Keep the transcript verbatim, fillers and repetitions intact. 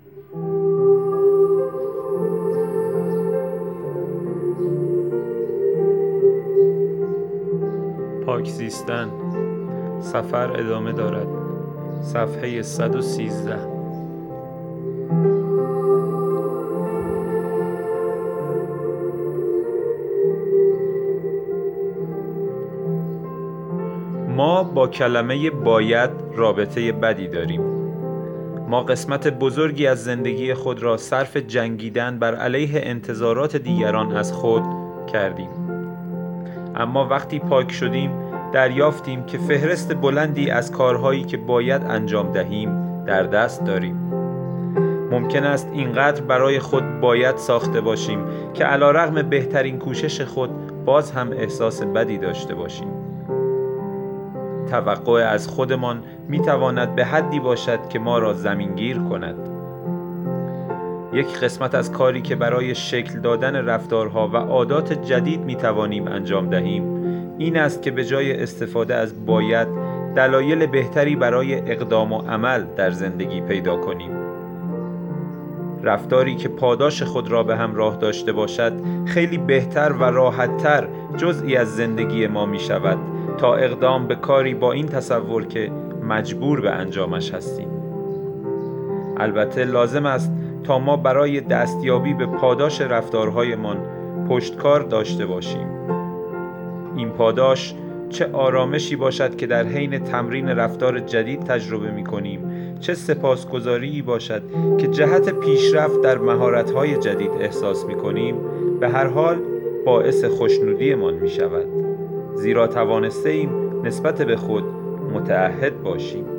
پاک زیستن. سفر ادامه دارد. صفحه صد و سیزده. ما با کلمه باید رابطه بدی داریم. ما قسمت بزرگی از زندگی خود را صرف جنگیدن بر علیه انتظارات دیگران از خود کردیم. اما وقتی پاک شدیم دریافتیم که فهرست بلندی از کارهایی که باید انجام دهیم در دست داریم. ممکن است اینقدر برای خود باید ساخته باشیم که علیرغم بهترین کوشش خود باز هم احساس بدی داشته باشیم. توقع از خودمان میتواند به حدی باشد که ما را زمینگیر کند. یک قسمت از کاری که برای شکل دادن رفتارها و عادات جدید میتوانیم انجام دهیم این است که به جای استفاده از باید دلایل بهتری برای اقدام و عمل در زندگی پیدا کنیم. رفتاری که پاداش خود را به همراه داشته باشد خیلی بهتر و راحت‌تر جزئی از زندگی ما می شود تا اقدام به کاری با این تصور که مجبور به انجامش هستیم. البته لازم است تا ما برای دستیابی به پاداش رفتارهایمان پشتکار داشته باشیم. این پاداش چه آرامشی باشد که در حین تمرین رفتار جدید تجربه می کنیم، چه سپاسگزاری باشد که جهت پیشرفت در مهارت‌های جدید احساس می کنیم، به هر حال باعث خوشنودیمان می شود، زیرا توانسته ایم نسبت به خود متعهد باشیم.